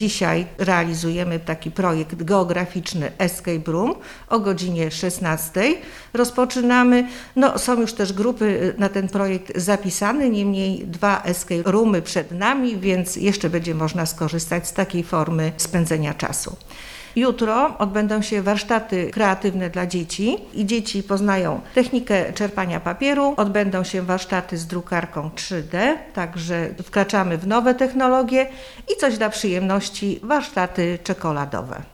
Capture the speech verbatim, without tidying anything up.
Dzisiaj realizujemy taki projekt geograficzny Escape Room o godzinie szesnastej. Rozpoczynamy. No, są już też grupy na ten projekt zapisane, niemniej dwa Escape Roomy przed nami, więc jeszcze będzie można skorzystać z takiej formy spędzenia czasu. Jutro odbędą się warsztaty kreatywne dla dzieci i dzieci poznają technikę czerpania papieru, odbędą się warsztaty z drukarką trzy D, także wkraczamy w nowe technologie i coś dla przyjemności, warsztaty czekoladowe.